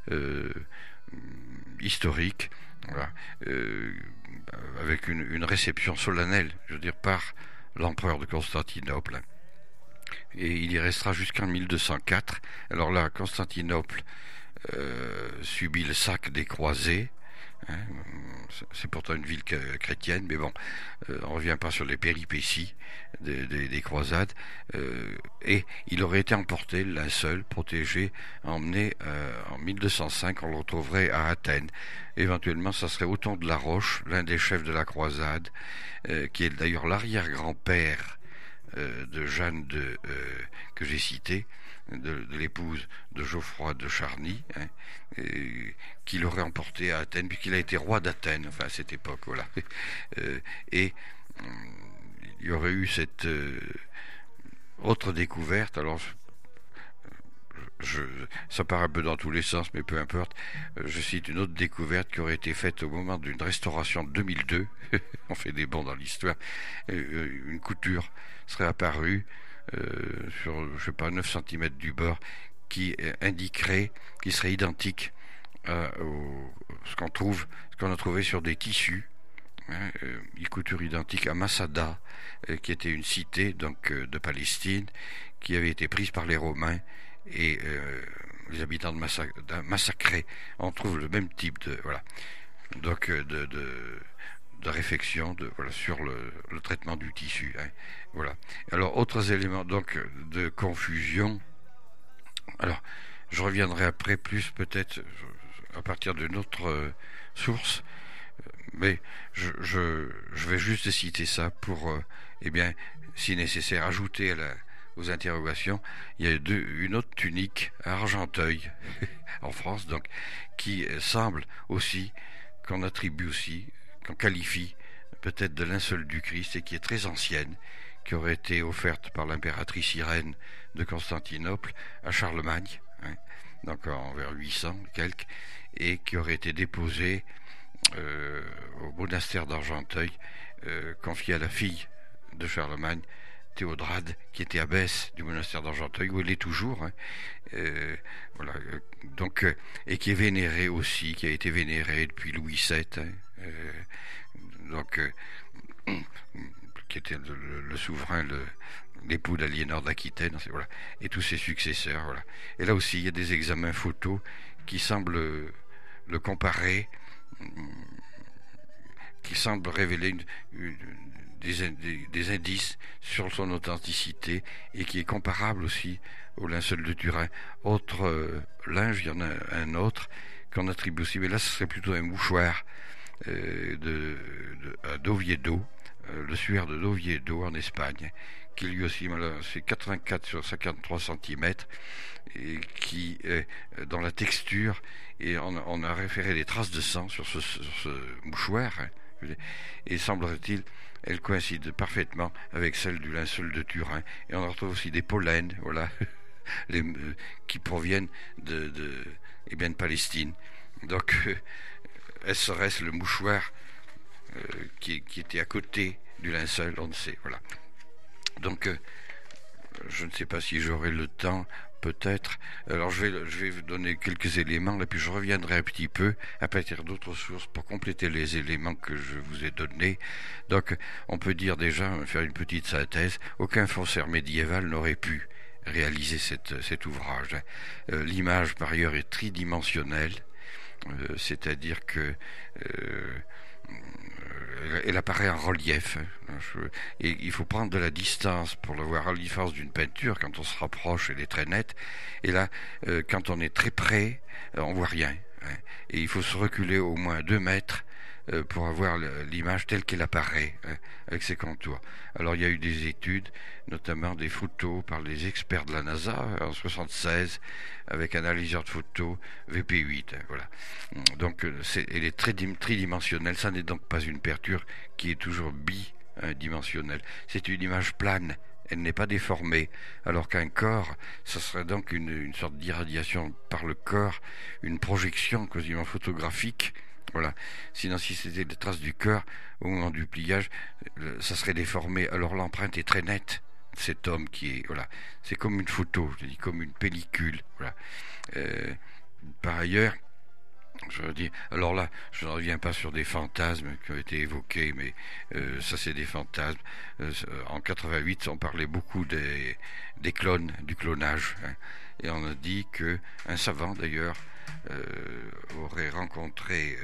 historique. Voilà. Avec une réception solennelle, je veux dire, par l'empereur de Constantinople. Et il y restera jusqu'en 1204. Alors là, Constantinople subit le sac des croisés. C'est pourtant une ville chrétienne, mais bon, on revient pas sur les péripéties des croisades. Et il aurait été emporté, le linceul, protégé, emmené en 1205, on le retrouverait à Athènes. Éventuellement, ça serait Othon de la Roche, l'un des chefs de la croisade, qui est d'ailleurs l'arrière-grand-père de Jeanne que j'ai cité, de l'épouse de Geoffroy de Charny, qui l'aurait emporté à Athènes, puisqu'il a été roi d'Athènes, enfin à cette époque, voilà. Et il y aurait eu cette autre découverte. Alors ça part un peu dans tous les sens, mais peu importe. Je cite une autre découverte qui aurait été faite au moment d'une restauration de 2002. On fait des bonds dans l'histoire. Une couture serait apparue sur, je sais pas, 9 cm du bord, qui indiquerait, qui serait identique ce qu'on a trouvé sur des tissus, hein, une couture identique à Masada, qui était une cité donc de Palestine, qui avait été prise par les Romains, et les habitants massacrés. On trouve le même type de donc de réflexion sur le traitement du tissu, hein, voilà. Alors, autres éléments donc de confusion. Alors, je reviendrai après plus peut-être à partir d'une autre source, mais je vais juste citer ça pour si nécessaire ajouter aux interrogations. Il y a une autre tunique à Argenteuil en France, donc, qui semble aussi qu'on qualifie peut-être de linceul du Christ, et qui est très ancienne, qui aurait été offerte par l'impératrice Irène de Constantinople à Charlemagne, hein, donc vers 800 quelques, et qui aurait été déposée au monastère d'Argenteuil, confiée à la fille de Charlemagne, Théodrade, qui était abbesse du monastère d'Argenteuil, où elle est toujours, hein, et qui est vénérée aussi, qui a été vénérée depuis Louis VII, hein, qui était le souverain, l'époux d'Aliénor d'Aquitaine, voilà, et tous ses successeurs, voilà. Et là aussi, il y a des examens photos qui semblent le comparer, qui semblent révéler des indices sur son authenticité, et qui est comparable aussi au linceul de Turin. Autre linge, il y en a un autre qu'on attribue aussi, mais là ce serait plutôt un mouchoir d'Oviedo, le suaire de d'Oviedo en Espagne, qui lui aussi c'est 84 sur 53 cm, et qui est dans la texture, et on a référé des traces de sang sur ce mouchoir, hein, et semblerait-il elle coïncide parfaitement avec celle du linceul de Turin, et on retrouve aussi des pollens, voilà, qui proviennent de Palestine. Donc serait-ce le mouchoir qui était à côté du linceul, on ne sait, voilà. Donc je ne sais pas si j'aurai le temps, peut-être. Alors je vais vous donner quelques éléments, et puis je reviendrai un petit peu à partir d'autres sources pour compléter les éléments que je vous ai donnés. Donc on peut dire déjà, faire une petite synthèse, aucun faussaire médiéval n'aurait pu réaliser cet ouvrage. L'image par ailleurs est tridimensionnelle, c'est-à-dire que elle apparaît en relief, et il faut prendre de la distance pour le voir, à la différence d'une peinture. Quand on se rapproche, elle est très nette, et là quand on est très près, on voit rien, hein, et il faut se reculer au moins 2 mètres pour avoir l'image telle qu'elle apparaît, hein, avec ses contours. Alors il y a eu des études, notamment des photos par les experts de la NASA en 1976, avec un analyseur de photos VP8, hein, voilà. Donc elle est très tridimensionnelle. Ça n'est donc pas une peinture qui est toujours bidimensionnelle. C'est une image plane, elle n'est pas déformée, alors qu'un corps, ça serait donc une sorte d'irradiation par le corps, une projection quasiment photographique. Voilà. Sinon, si c'était des traces du cœur au moment du pliage, ça serait déformé. Alors l'empreinte est très nette. Cet homme qui est, voilà, c'est comme une photo, je dis, comme une pellicule. Voilà. Par ailleurs, je dis, alors là, je ne reviens pas sur des fantasmes qui ont été évoqués, mais ça c'est des fantasmes. En 88, on parlait beaucoup des clones, du clonage, hein, et on a dit que un savant d'ailleurs aurait rencontré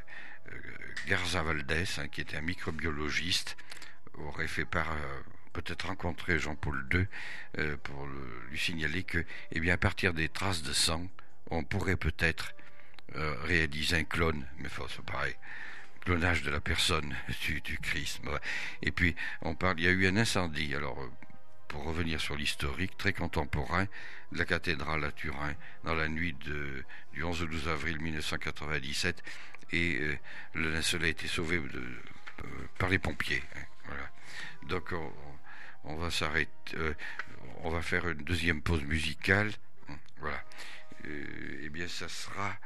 Garza Valdés, hein, qui était un microbiologiste, aurait fait peut-être rencontré Jean-Paul II pour lui signaler que, eh bien, à partir des traces de sang, on pourrait peut-être réaliser un clone, mais c'est pareil, clonage de la personne du Christ. Et puis il y a eu un incendie, alors pour revenir sur l'historique très contemporain de la cathédrale à Turin dans la nuit du 11 au 12 avril 1997, et le linceul a été sauvé par les pompiers, hein, voilà. Donc on va s'arrêter, on va faire une deuxième pause musicale, voilà. Et bien ça sera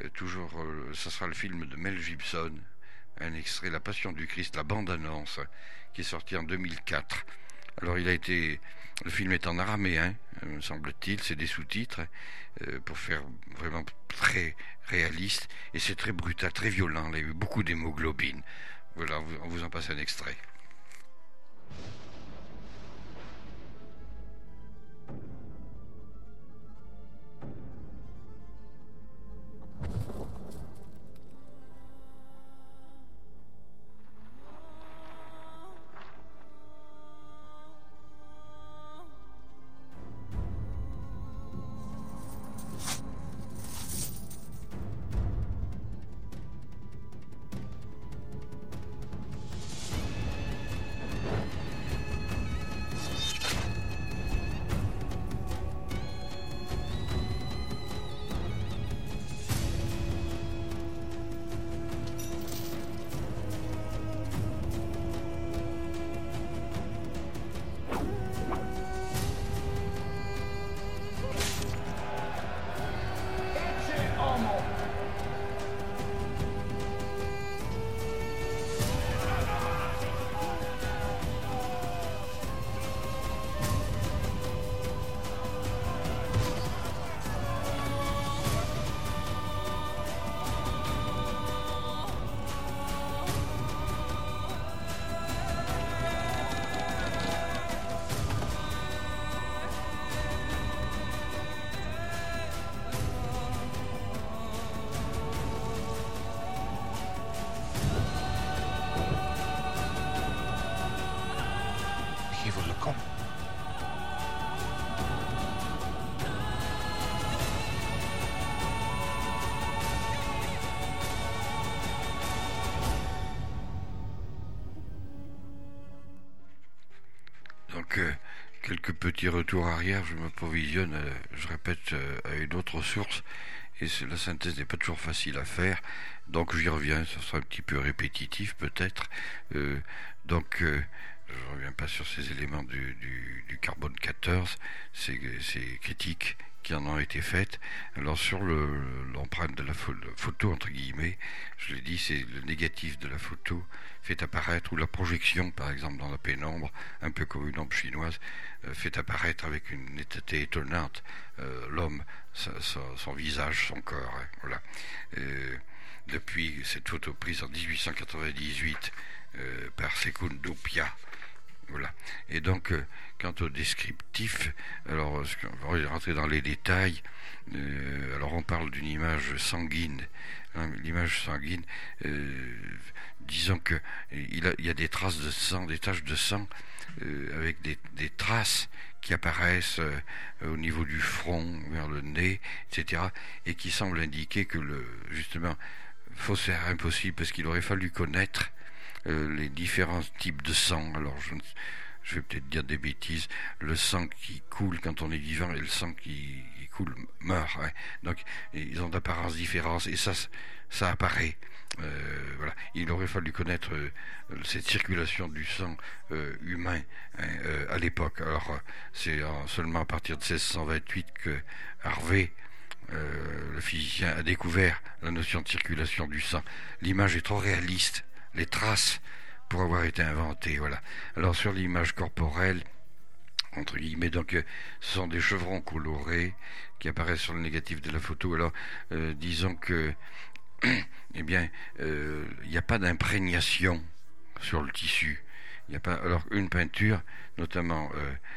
ça sera le film de Mel Gibson, un extrait, La Passion du Christ, la bande-annonce, qui est sorti en 2004. Alors le film est en araméen, me semble-t-il, c'est des sous-titres pour faire vraiment très réaliste, et c'est très brutal, très violent, il y a eu beaucoup d'hémoglobine. Voilà, on vous en passe un extrait. Donc, quelques petits retours arrière, je m'approvisionne, je répète, à une autre source, et la synthèse n'est pas toujours facile à faire, donc j'y reviens, ça sera un petit peu répétitif peut-être, donc je ne reviens pas sur ces éléments du carbone 14, ces critiques qui en ont été faites. Alors sur l'empreinte de la photo, entre guillemets, je l'ai dit, c'est le négatif de la photo fait apparaître, ou la projection par exemple dans la pénombre, un peu comme une lampe chinoise, fait apparaître avec une netteté étonnante l'homme, son visage, son corps, hein, voilà. Depuis cette photo prise en 1898 par Secondo Pia. Voilà. Et donc, quant au descriptif, alors, on va rentrer dans les détails. Alors, on parle d'une image sanguine. Hein, l'image sanguine, disons que il y a des traces de sang, des taches de sang, avec des traces qui apparaissent au niveau du front, vers le nez, etc., et qui semblent indiquer que justement, faussaire impossible, parce qu'il aurait fallu connaître les différents types de sang. Alors je vais peut-être dire des bêtises, le sang qui coule quand on est vivant et le sang qui coule meurt, hein. Donc ils ont d'apparence différentes, et ça apparaît. Voilà. Il aurait fallu connaître cette circulation du sang humain, hein, à l'époque. Alors c'est seulement à partir de 1628 que Harvey, le physicien, a découvert la notion de circulation du sang. L'image est trop réaliste, les traces, pour avoir été inventées, voilà. Alors sur l'image corporelle, entre guillemets, donc ce sont des chevrons colorés qui apparaissent sur le négatif de la photo. Alors disons que eh bien il n'y a pas d'imprégnation sur le tissu. Il n'y a pas, alors une peinture notamment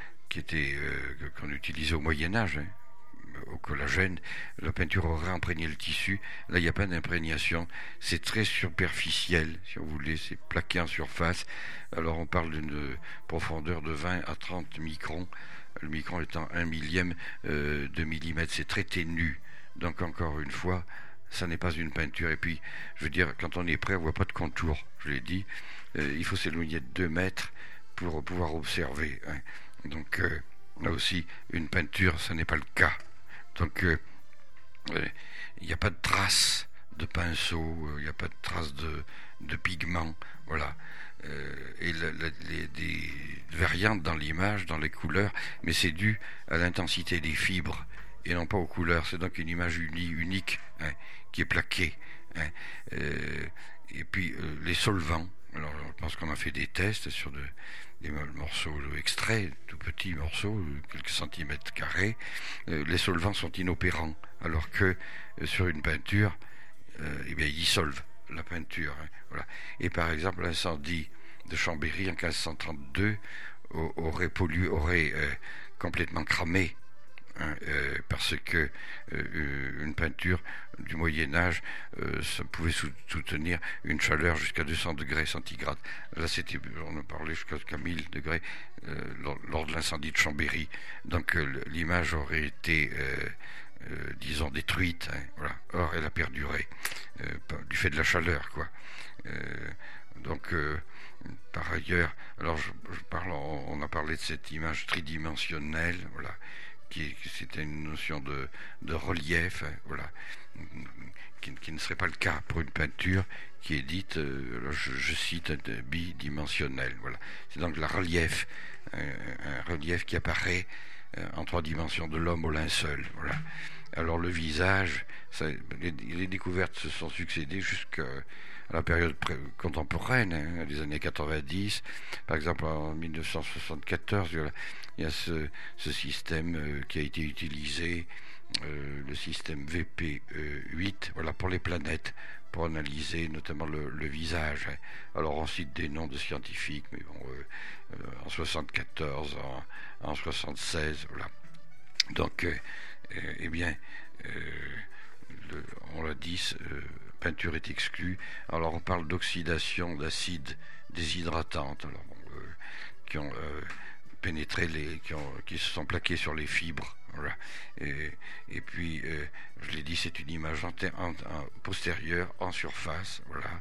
qu'on utilisait au Moyen-Âge, hein, au collagène, la peinture aurait imprégné le tissu. Là, il n'y a pas d'imprégnation, c'est très superficiel, si vous voulez, c'est plaqué en surface. Alors on parle d'une profondeur de 20 à 30 microns, le micron étant 1 millième de millimètre, c'est très ténu. Donc encore une fois, ça n'est pas une peinture. Et puis, je veux dire, quand on est près, on ne voit pas de contour, je l'ai dit, il faut s'éloigner de 2 mètres pour pouvoir observer, hein. Donc là aussi, une peinture, ça n'est pas le cas. Donc il n'y a pas de traces de pinceau, il n'y a pas de traces de pigments, voilà. Et des variantes dans l'image, dans les couleurs, mais c'est dû à l'intensité des fibres et non pas aux couleurs. C'est donc une image unique, hein, qui est plaquée, hein. Et puis les solvants. Alors pense qu'on a fait des tests sur des morceaux extraits, tout petits morceaux, quelques centimètres carrés. Les solvants sont inopérants, alors que sur une peinture, ils dissolvent la peinture. Voilà. Et par exemple, l'incendie de Chambéry en 1532 aurait complètement cramé, parce que une peinture du Moyen-Âge ça pouvait soutenir une chaleur jusqu'à 200 degrés centigrades. Là, on a parlé jusqu'à 1000 degrés lors de l'incendie de Chambéry. Donc l'image aurait été disons détruite, voilà. Or elle a perduré du fait de la chaleur, quoi. Donc par ailleurs, alors on a parlé de cette image tridimensionnelle, voilà, c'était une notion de relief, voilà, qui ne serait pas le cas pour une peinture qui est dite, je cite, bidimensionnelle, voilà. C'est donc la relief, un relief qui apparaît en 3 dimensions de l'homme au linceul, voilà. Alors le visage, les découvertes se sont succédées jusqu'à la période contemporaine, les années 90. Par exemple, en 1974, il y a ce système qui a été utilisé, le système VP8, voilà, pour les planètes, pour analyser notamment le visage. Alors on cite des noms de scientifiques, mais bon, en 74, en 76, voilà. Donc, on l'a dit, peinture est exclue. Alors on parle d'oxydation d'acides déshydratantes, alors, qui ont pénétré qui se sont plaqués sur les fibres. Voilà. Et puis, je l'ai dit, c'est une image postérieure en surface. Voilà.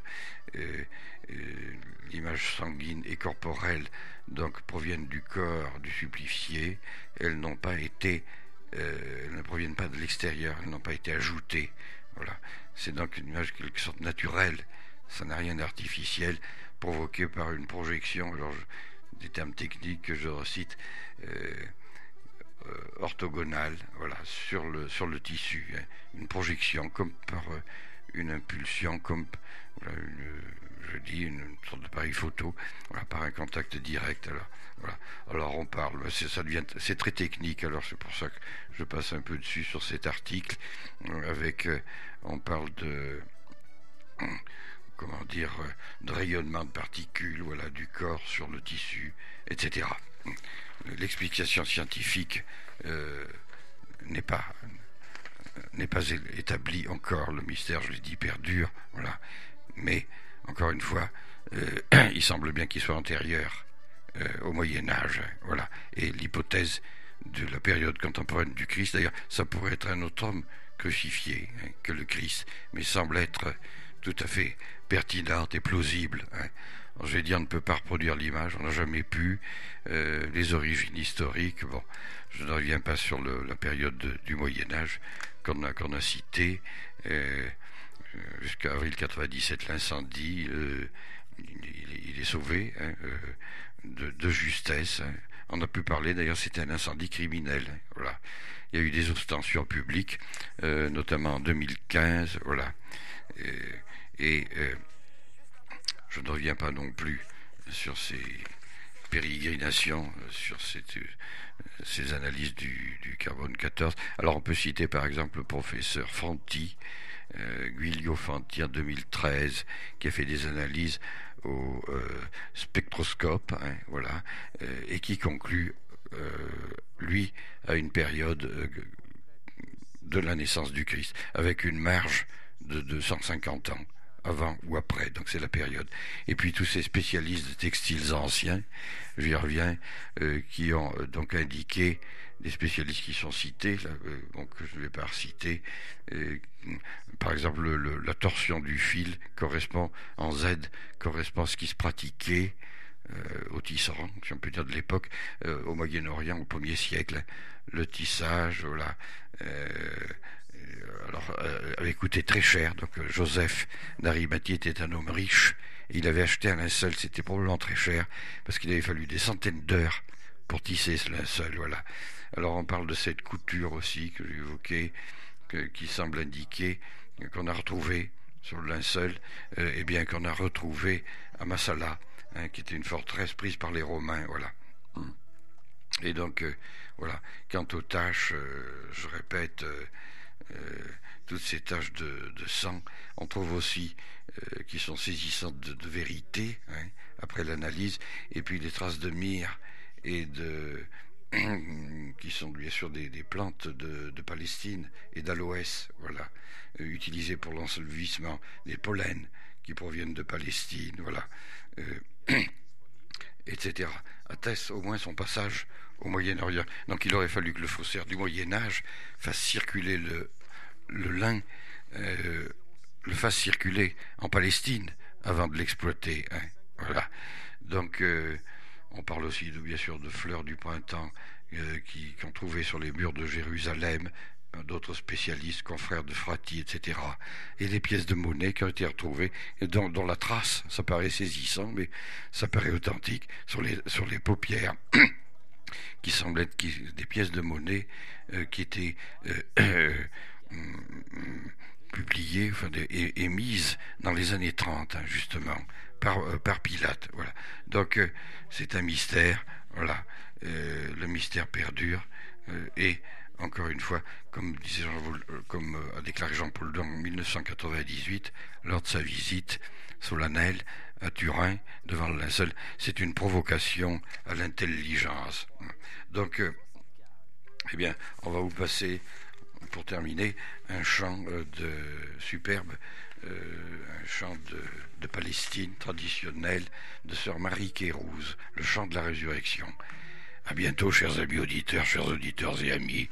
L'image sanguine et corporelle donc proviennent du corps du supplicié. Elles n'ont pas été, elles ne proviennent pas de l'extérieur. Elles n'ont pas été ajoutées. Voilà. C'est donc une image quelque sorte naturelle. Ça n'a rien d'artificiel, provoqué par une projection. Alors, des termes techniques que je recite. Orthogonale, voilà, sur le tissu, une projection comme par une impulsion, comme voilà, une sorte d'appareil photo, voilà, par un contact direct. Alors, voilà. Alors on parle, c'est très technique, alors c'est pour ça que je passe un peu dessus sur cet article, on parle de de rayonnement de particules, voilà, du corps sur le tissu, etc. L'explication scientifique n'est pas établie encore. Le mystère, je l'ai dit, perdure, voilà. Mais encore une fois, il semble bien qu'il soit antérieur au Moyen Âge, voilà. Et l'hypothèse de la période contemporaine du Christ, d'ailleurs, ça pourrait être un autre homme crucifié que le Christ, mais semble être tout à fait pertinente et plausible. Je vais dire, on ne peut pas reproduire l'image, on n'a jamais pu. Les origines historiques, bon, je ne reviens pas sur la période du Moyen-Âge qu'on a cité, jusqu'à avril 97, l'incendie, il est sauvé, de justesse. On a pu parler, d'ailleurs, c'était un incendie criminel, voilà. Il y a eu des ostensions publiques, notamment en 2015, voilà. Et je ne reviens pas non plus sur ces pérégrinations, sur ces analyses du carbone 14. Alors on peut citer par exemple le professeur Fanti, Guilio Fanti en 2013, qui a fait des analyses au spectroscope, voilà, et qui conclut, lui, à une période de la naissance du Christ, avec une marge de 250 ans. Avant ou après, donc c'est la période. Et puis tous ces spécialistes de textiles anciens, j'y reviens, qui ont donc indiqué, des spécialistes qui sont cités, là, donc je ne vais pas reciter, par exemple la torsion du fil correspond en Z, correspond à ce qui se pratiquait au tisserand, si on peut dire de l'époque, au Moyen-Orient au 1er siècle, le tissage, voilà. Alors, avait coûté très cher. Donc Joseph d'Arimathie était un homme riche. Et il avait acheté un linceul, c'était probablement très cher, parce qu'il avait fallu des centaines d'heures pour tisser ce linceul, voilà. Alors on parle de cette couture aussi que j'ai évoquée, qui semble indiquer qu'on a retrouvé sur le linceul, qu'on a retrouvé à Massala, hein, qui était une forteresse prise par les Romains, voilà. Et donc, voilà, quant aux taches, je répète, toutes ces taches de sang, on trouve aussi qui sont saisissantes de vérité, hein, après l'analyse, et puis des traces de myrrhe et qui sont bien sûr des plantes de Palestine et d'aloès, voilà, utilisées pour l'ensevelissement, des pollens qui proviennent de Palestine, voilà, etc., attestent au moins son passage au Moyen-Orient. Donc il aurait fallu que le faussaire du Moyen-Âge fasse circuler le lin, le fasse circuler en Palestine avant de l'exploiter, hein, voilà. Donc on parle aussi bien sûr de fleurs du printemps qu'on trouvait sur les murs de Jérusalem, d'autres spécialistes, confrères de Frati, etc. Et les pièces de monnaie qui ont été retrouvées, dont la trace, ça paraît saisissant, mais ça paraît authentique, sur les paupières, qui semblent être des pièces de monnaie qui étaient publiées, enfin, émises dans les années 30, hein, justement, par Pilate. Voilà. Donc c'est un mystère, voilà. Le mystère perdure, et encore une fois, comme a déclaré Jean-Paul II en 1998, lors de sa visite solennelle à Turin, devant le linceul, c'est une provocation à l'intelligence. Donc, eh bien, on va vous passer, pour terminer, un chant superbe, un chant de Palestine traditionnel de sœur Marie Kérouz, le chant de la résurrection. À bientôt, chers amis auditeurs, chers auditeurs et amis.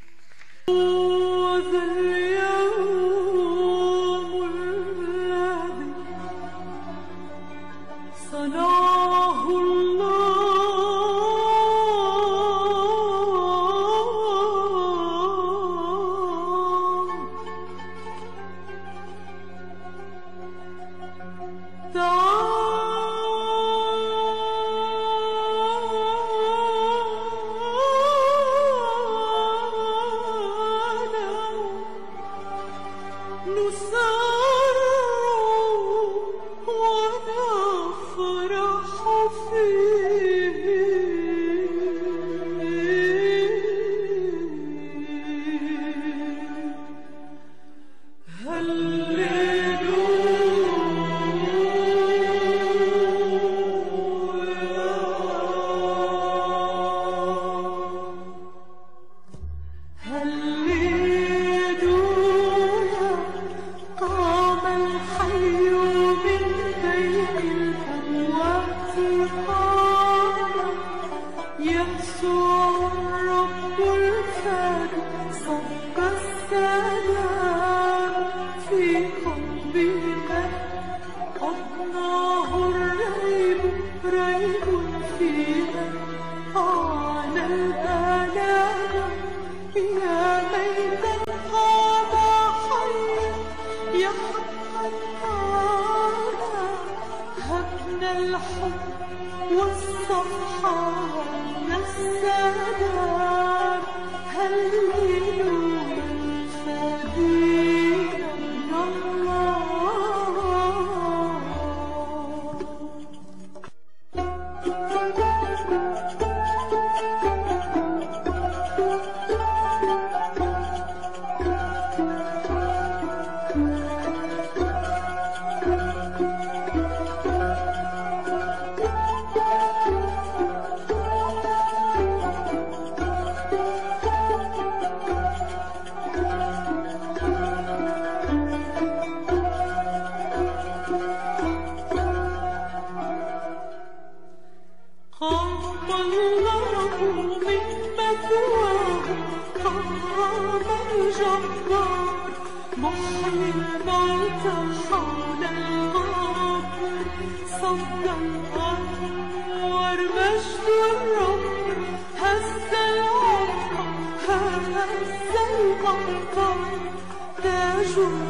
تاج